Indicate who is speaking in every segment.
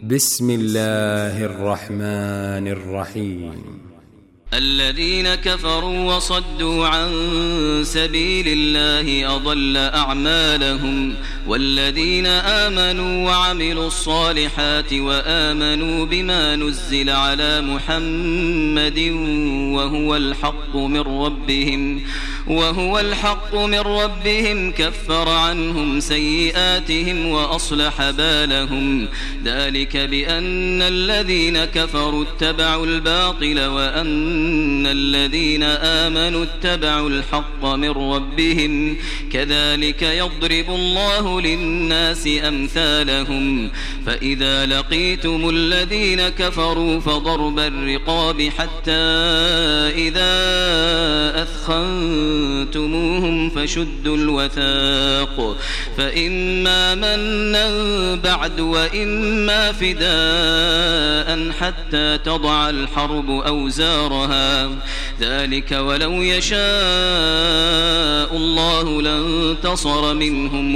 Speaker 1: بسم الله الرحمن الرحيم.
Speaker 2: الذين كفروا وصدوا عن سبيل الله أضل أعمالهم، والذين آمنوا وعملوا الصالحات وآمنوا بما نزل على محمد وهو الحق من ربهم كفر عنهم سيئاتهم وأصلح بالهم. ذلك بأن الذين كفروا اتبعوا الباطل وأن الذين آمنوا اتبعوا الحق من ربهم، كذلك يضرب الله للناس أمثالهم. فإذا لقيتم الذين كفروا فضرب الرقاب حتى إذا أثخنتموهم فشدوا الوثاق، فإما منا بعد وإما فداء حتى تضع الحرب أوزارها. ذلك ولو يشاء الله لانتصر منهم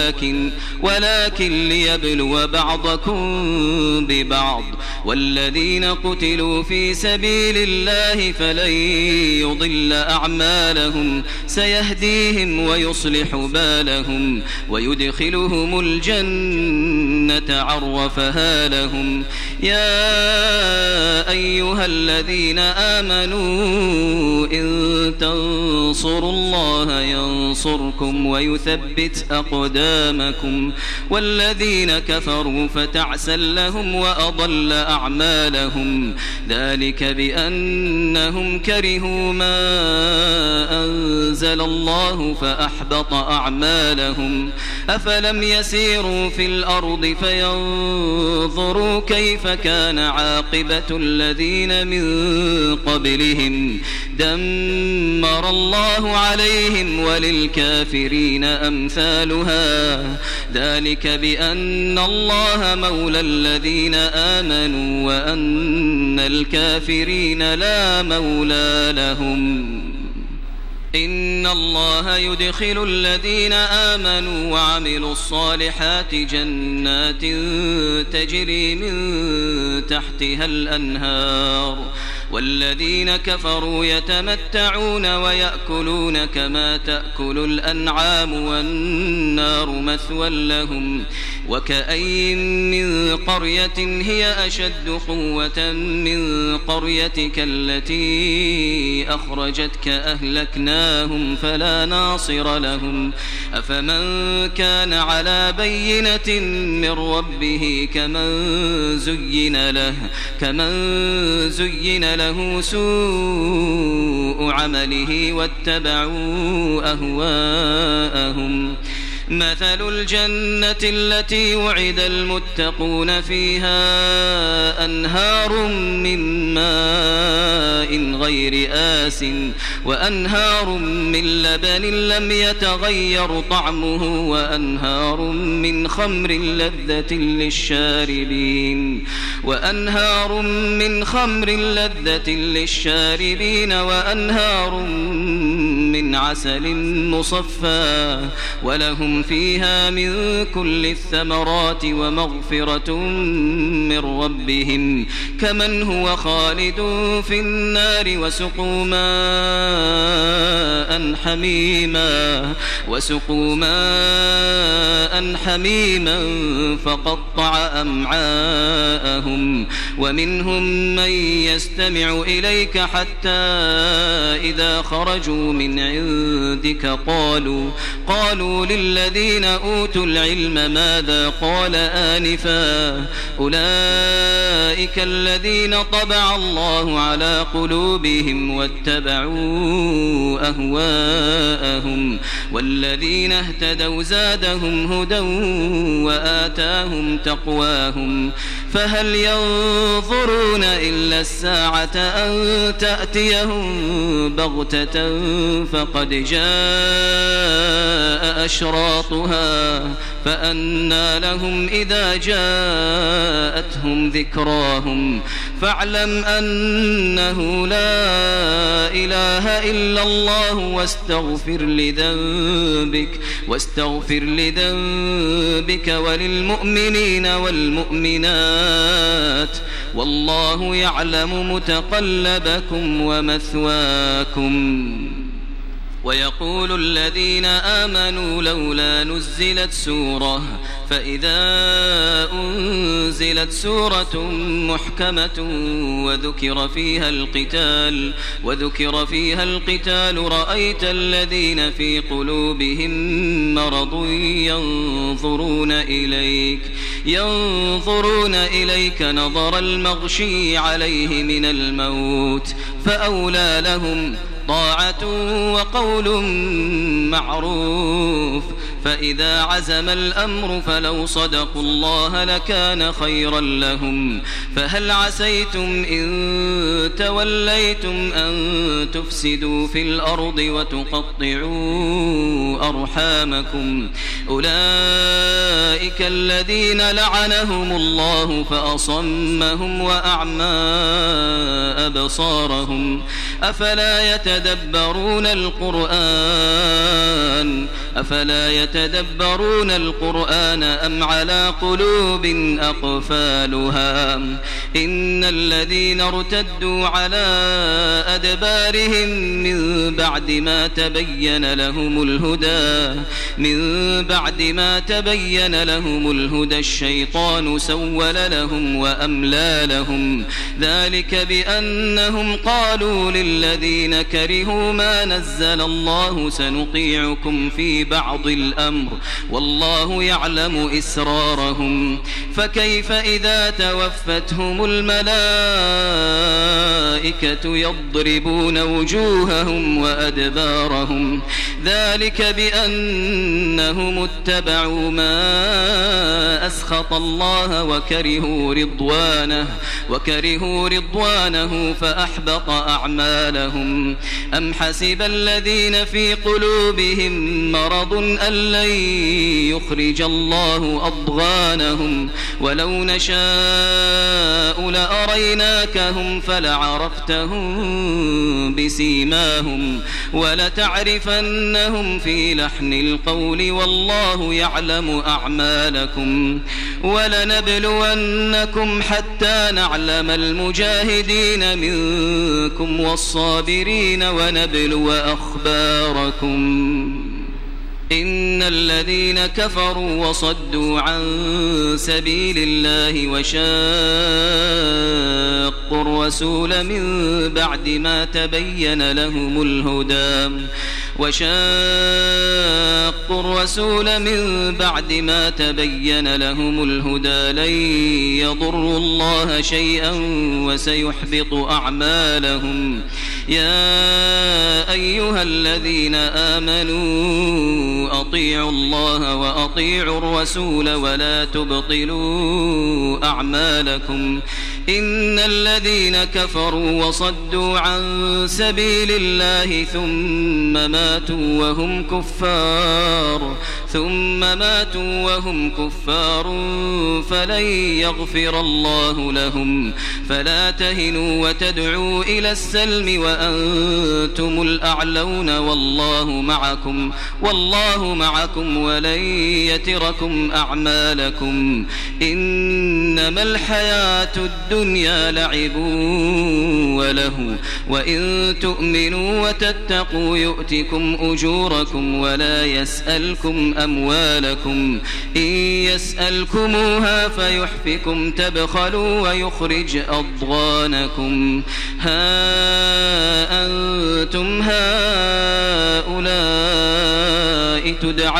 Speaker 2: ولكن ليبلو بعضكم ببعض. والذين قتلوا في سبيل الله فلن يضل أعمالهم، سيهديهم ويصلح بالهم ويدخلهم الجنة عرفها لهم. يا أيها الذين آمنوا إن تنصروا الله ينصركم ويثبت أقدامكم. والذين كفروا فتعسا لهم وأضل أعمالهم. ذلك بأنهم كرهوا ما أنزل الله فأحبط أعمالهم. أفلم يسيروا في الأرض فينظروا كيف كان عاقبة الذين من قبلهم، دمر الله عليهم وللكافرين أمثالها. ذلك بأن الله مولى الذين آمنوا وأن الكافرين لا مولى لهم. إن الله يدخل الذين آمنوا وعملوا الصالحات جنات تجري من تحتها الأنهار، والذين كفروا يتمتعون ويأكلون كما تأكل الأنعام والنار مثوى لهم. وكأي من قرية هي أشد قوة من قريتك التي أخرجتك أهلكناهم فلا ناصر لهم. أفمن كان على بينة من ربه كمن زين له سوء عمله واتبعوا أهواءهم. مثل الجنة التي وعد المتقون فيها أنهار من ماء غير آسٍ وأنهار من لبن لم يتغير طعمه وأنهار من خمر لذة للشاربين وأنهار من عسل مصفى، ولهم فيها من كل الثمرات ومغفرة من ربهم كمن هو خالد في النار. وسقوا ماء حميما فقطع أمعاءهم. ومنهم من يستمع إليك حتى إذا خرجوا من عندك قالوا للذين أوتوا العلم ماذا قال آنفا، أولئك الذين طبع الله على قلوبهم واتبعوا أهواءهم. والذين اهتدوا زادهم هدى وآتاهم تقواهم. فهل ينظرون إلا الساعة أن تأتيهم بغتة فقد جاء أشراطها فأنى لهم إذا جاءتهم ذكراهم فاعلم أنه لا إله إلا الله واستغفر لذنبك وللمؤمنين والمؤمنات والله يعلم متقلبكم ومثواكم. ويقول الذين آمنوا لولا نزلت سورة فإذا أنزلت سورة محكمة وذكر فيها القتال رأيت الذين في قلوبهم مرض ينظرون إليك نظر المغشي عليه من الموت فأولى لهم طاعة وقول معروف فإذا عزم الأمر فلو صدقوا الله لكان خيرا لهم فهل عسيتم إن توليتم أن تفسدوا في الأرض وتقطعوا أرحامكم أولئك الذين لعنهم الله فأصمهم وأعمى أبصارهم أفلا يتدبرون القرآن أم على قلوب أقفالها إن الذين ارتدوا على أدبارهم من بعد ما تبين لهم الهدى الشيطان سول لهم وأملى لهم ذلك بأنهم قالوا للذين كرهوا ما نزل الله سنطيعكم في بعض الأمر والله يعلم إسرارهم فكيف إذا توفتهم الملائكة يضربون وجوههم وأدبارهم ذلك بأنهم اتبعوا ما أسخط الله وكرهوا رضوانه فأحبط أعمالهم أم حسب الذين في قلوبهم مرض أن لن يخرج الله أضغانهم ولو نشاء لأريناكهم فلعرفتهم بسيماهم ولتعرفنهم في لحن القول والله يعلم أعمالكم ولنبلونكم حتى نعلم المجاهدين منكم والصابرين ونبلو أخباركم إن الذين كفروا وصدوا عن سبيل الله وشاقوا الرسول من بعد ما تبين لهم الهدى لن يضروا الله شيئا وسيحبط أعمالهم يا أيها الذين آمنوا أطيعوا الله وأطيعوا الرسول ولا تبطلوا أعمالكم إن الذين كفروا وصدوا عن سبيل الله ثم ماتوا وهم كفار فلن يغفر الله لهم فلا تهنوا وتدعوا إلى السلم وأنتم الأعلون والله معكم ولن يتركم أعمالكم إنما الحياة الدنيا لعب وله وإن تؤمنوا وتتقوا يؤتكم أجوركم ولا يسألكم أموالكم إن يسألكموها فيحفكم تبخلوا ويخرج أضغانكم ها أنتم هؤلاء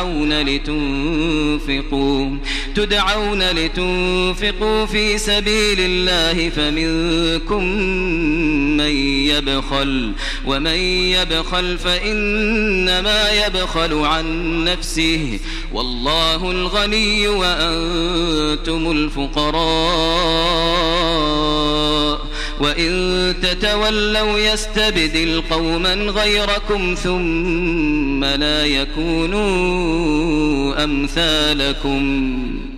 Speaker 2: تدعون لتنفقوا في سبيل الله فمنكم من يبخل ومن يبخل فإنما يبخل عن نفسه والله الغني وأنتم الفقراء وإن تتولوا يستبدل قوما غيركم ثم لا يكونوا أمثالكم.